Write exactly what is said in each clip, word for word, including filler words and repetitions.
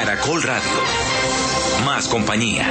Caracol Radio. Más compañía.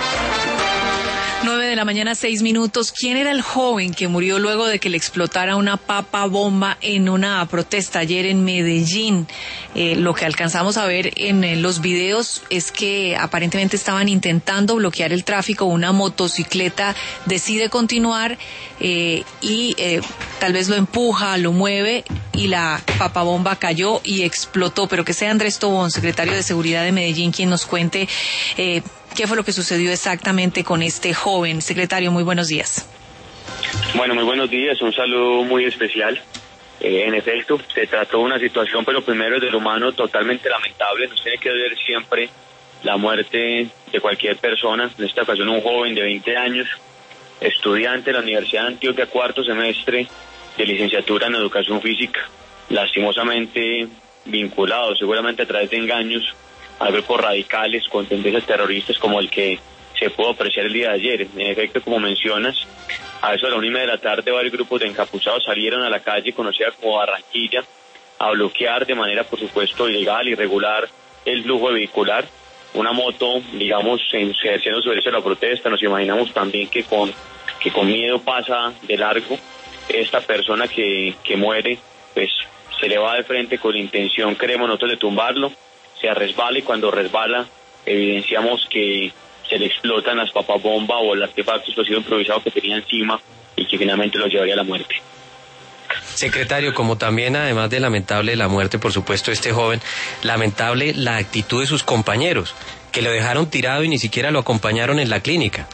Nueve de la mañana, seis minutos. ¿Quién era el joven que murió luego de que le explotara una papa bomba en una protesta ayer en Medellín? Eh, lo que alcanzamos a ver en eh, los videos es que aparentemente estaban intentando bloquear el tráfico. Una motocicleta decide continuar eh, y eh, tal vez lo empuja, lo mueve y la papa bomba cayó y explotó. Pero que sea Andrés Tobón, secretario de Seguridad de Medellín, quien nos cuente eh, ¿qué fue lo que sucedió exactamente con este joven? Secretario, muy buenos días. Bueno, muy buenos días, un saludo muy especial. Eh, en efecto, se trató de una situación, pero primero del humano, totalmente lamentable. Nos tiene que doler siempre la muerte de cualquier persona. En esta ocasión un joven de veinte años, estudiante de la Universidad de Antioquia, cuarto semestre de licenciatura en Educación Física, lastimosamente vinculado seguramente a través de engaños a grupos radicales con tendencias terroristas como el que se pudo apreciar el día de ayer. En efecto, como mencionas, a eso de la una y media de la tarde varios grupos de encapuchados salieron a la calle conocida como Barranquilla a bloquear de manera, por supuesto, ilegal, irregular el flujo vehicular. Una moto, digamos, ejerciendo su derecho a la protesta. Nos imaginamos también que con que con miedo pasa de largo. Esta persona que, que muere, pues se le va de frente con la intención, creemos nosotros, de tumbarlo. Se resbala y cuando resbala evidenciamos que se le explotan las papas bomba o el artefacto explosivo improvisado que tenía encima y que finalmente lo llevaría a la muerte. Secretario, como también además de lamentable la muerte, por supuesto, este joven, lamentable la actitud de sus compañeros, que lo dejaron tirado y ni siquiera lo acompañaron en la clínica.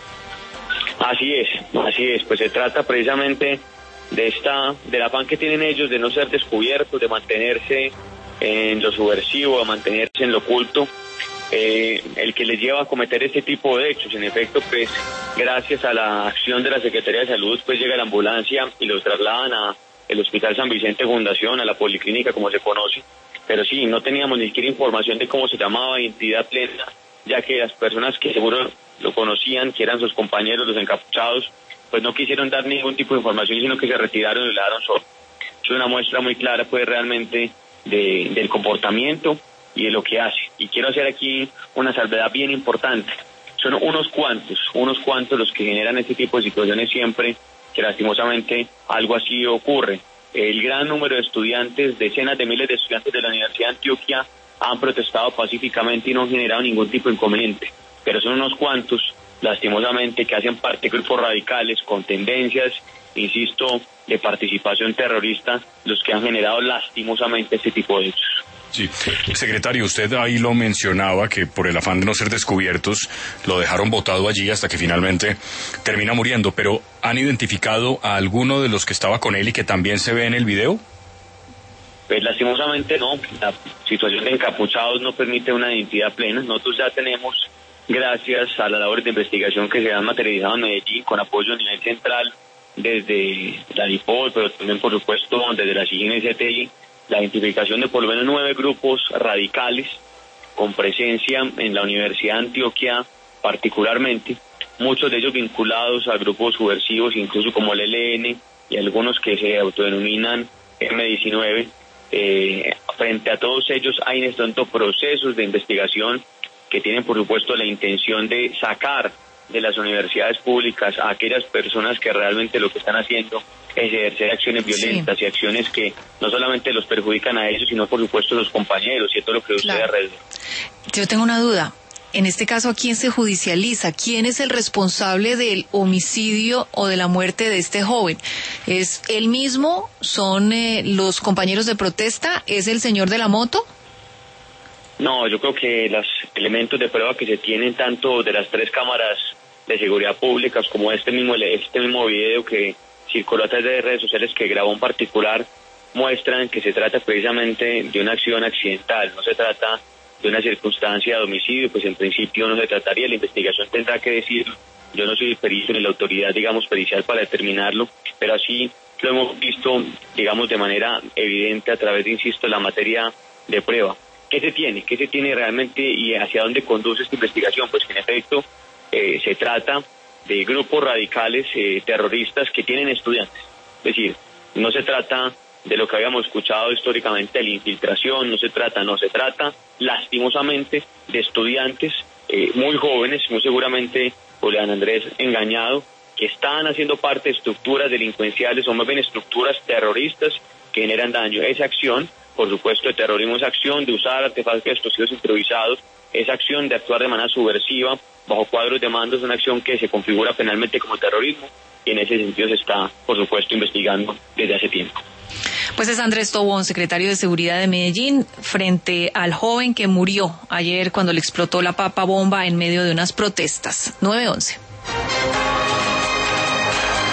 Así es, así es, pues se trata precisamente de esta, del afán que tienen ellos de no ser descubiertos, de mantenerse en lo subversivo, a mantenerse en lo oculto, eh, el que les lleva a cometer este tipo de hechos. En efecto, pues gracias a la acción de la Secretaría de Salud, pues llega la ambulancia y los trasladan a el Hospital San Vicente Fundación, a la policlínica como se conoce, pero sí, no teníamos ni siquiera información de cómo se llamaba, identidad plena, ya que las personas que seguro lo conocían, que eran sus compañeros, los encapuchados, pues no quisieron dar ningún tipo de información, sino que se retiraron y lo dejaron solo. Es una muestra muy clara, pues realmente, De, del comportamiento y de lo que hace. Y quiero hacer aquí una salvedad bien importante. Son unos cuantos, unos cuantos los que generan este tipo de situaciones siempre que lastimosamente algo así ocurre. El gran número de estudiantes, decenas de miles de estudiantes de la Universidad de Antioquia han protestado pacíficamente y no han generado ningún tipo de inconveniente. Pero son unos cuantos, lastimosamente, que hacen parte de grupos radicales con tendencias, insisto, de participación terrorista, los que han generado lastimosamente este tipo de hechos. Sí, secretario, usted ahí lo mencionaba, que por el afán de no ser descubiertos, lo dejaron botado allí hasta que finalmente termina muriendo, pero ¿han identificado a alguno de los que estaba con él y que también se ve en el video? Pues lastimosamente no, la situación de encapuchados no permite una identidad plena. Nosotros ya tenemos, gracias a las labores de investigación que se han materializado en Medellín, con apoyo a nivel central, desde la DIPOL, pero también por supuesto desde la C I G I N y C T I, la identificación de por lo menos nueve grupos radicales con presencia en la Universidad de Antioquia particularmente, muchos de ellos vinculados a grupos subversivos, incluso como el E L N y algunos que se autodenominan M diecinueve. Eh, frente a todos ellos hay en este momento procesos de investigación que tienen por supuesto la intención de sacar de las universidades públicas a aquellas personas que realmente lo que están haciendo es ejercer acciones violentas, sí, y acciones que no solamente los perjudican a ellos, sino por supuesto a los compañeros y todo lo que usted claro. alrededor. Yo tengo una duda. En este caso, ¿a quién se judicializa? ¿Quién es el responsable del homicidio o de la muerte de este joven? ¿Es él mismo? ¿Son eh, los compañeros de protesta? ¿Es el señor de la moto? No, yo creo que los elementos de prueba que se tienen tanto de las tres cámaras de seguridad públicas como este mismo este mismo video que circuló a través de redes sociales que grabó en particular muestran que se trata precisamente de una acción accidental, no se trata de una circunstancia de homicidio, pues en principio no se trataría, la investigación tendrá que decirlo. Yo no soy perito ni la autoridad, digamos, pericial para determinarlo, pero así lo hemos visto, digamos, de manera evidente a través de, insisto, la materia de prueba. ¿Qué se tiene? ¿Qué se tiene realmente y hacia dónde conduce esta investigación? Pues que en efecto eh, se trata de grupos radicales eh, terroristas que tienen estudiantes. Es decir, no se trata de lo que habíamos escuchado históricamente de la infiltración, no se trata, no se trata lastimosamente, de estudiantes eh, muy jóvenes, muy seguramente Julián Andrés engañado, que están haciendo parte de estructuras delincuenciales o más bien estructuras terroristas que generan daño. Esa acción, por supuesto, de terrorismo es acción de usar artefactos explosivos improvisados, esa acción de actuar de manera subversiva bajo cuadros de mando es una acción que se configura penalmente como terrorismo y en ese sentido se está, por supuesto, investigando desde hace tiempo. Pues es Andrés Tobón, secretario de Seguridad de Medellín, frente al joven que murió ayer cuando le explotó la papa bomba en medio de unas protestas. nueve once.